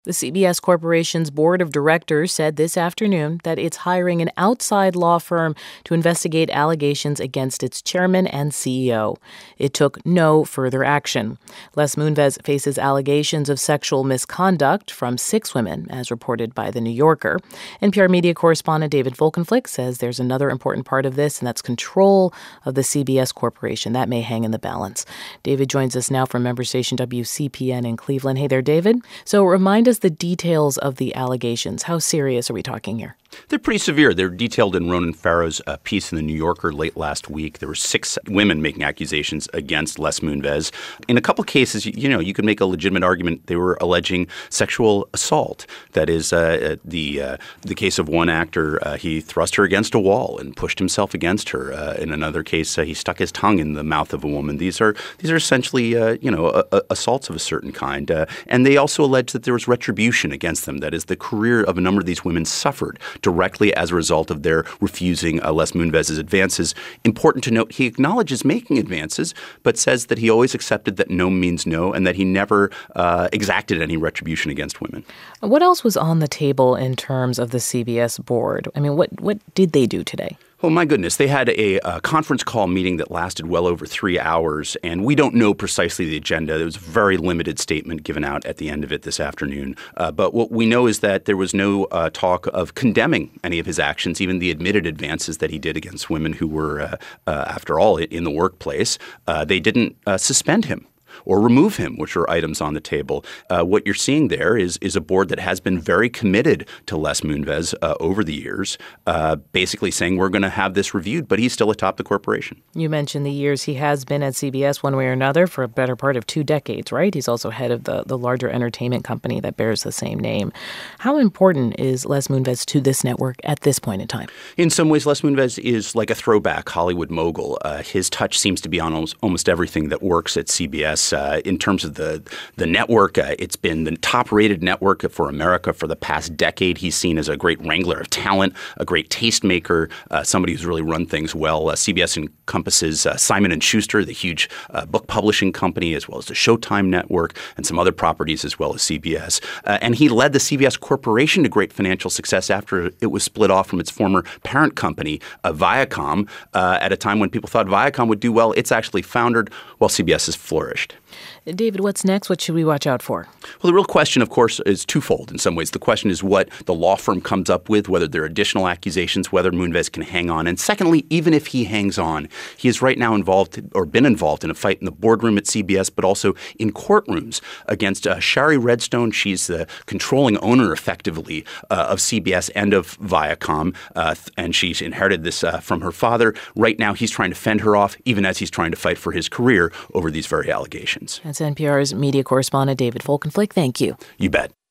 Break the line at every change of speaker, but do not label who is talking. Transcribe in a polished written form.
The CBS Corporation's board of directors said this afternoon that it's hiring an outside law firm to investigate allegations against its chairman and CEO. It took no further action. Les Moonves faces allegations of sexual misconduct from 6 women, as reported by The New Yorker. NPR media correspondent David Volkenflik says there's another important part of this, and that's control of the CBS Corporation. That may hang in the balance. David joins us now from member station WCPN in Cleveland. Hey there, David. So remind us the details of the allegations. How serious are we talking here?
They're pretty severe. They're detailed in Ronan Farrow's piece in The New Yorker late last week. There were 6 women making accusations against Les Moonves. In a couple cases, you could make a legitimate argument they were alleging sexual assault. That is, the case of one actor, he thrust her against a wall and pushed himself against her. In another case, he stuck his tongue in the mouth of a woman. These are essentially, assaults of a certain kind. And they also allege that there was retribution against them. That is, the career of a number of these women suffered directly as a result of their refusing Les Moonves' advances. Important to note, he acknowledges making advances, but says that he always accepted that no means no and that he never exacted any retribution against women.
What else was on the table in terms of the CBS board? I mean, what did they do today?
Well, my goodness, they had a conference call meeting that lasted well over 3 hours, and we don't know precisely the agenda. There was a very limited statement given out at the end of it this afternoon. But what we know is that there was no talk of condemning any of his actions, even the admitted advances that he did against women who were, after all, in the workplace. They didn't suspend him or remove him, which are items on the table. What you're seeing there is a board that has been very committed to Les Moonves over the years, basically saying we're going to have this reviewed, but he's still atop the corporation.
You mentioned the years he has been at CBS one way or another for a better part of 2 decades, right? He's also head of the larger entertainment company that bears the same name. How important is Les Moonves to this network at this point in time?
In some ways, Les Moonves is like a throwback Hollywood mogul. His touch seems to be on almost everything that works at CBS. In terms of the network, it's been the top-rated network for America for the past decade. He's seen as a great wrangler of talent, a great tastemaker, somebody who's really run things well. CBS encompasses Simon & Schuster, the huge book publishing company, as well as the Showtime network and some other properties as well as CBS. And he led the CBS Corporation to great financial success after it was split off from its former parent company, Viacom, at a time when people thought Viacom would do well. It's actually foundered while CBS has flourished.
David, what's next? What should we watch out for?
Well, the real question, of course, is twofold in some ways. The question is what the law firm comes up with, whether there are additional accusations, whether Moonves can hang on. And secondly, even if he hangs on, he is right now involved or been involved in a fight in the boardroom at CBS, but also in courtrooms against Shari Redstone. She's the controlling owner, effectively, of CBS and of Viacom, and she's inherited this from her father. Right now, he's trying to fend her off, even as he's trying to fight for his career over these very allegations.
That's NPR's media correspondent David Volkenflik. Thank you.
You bet.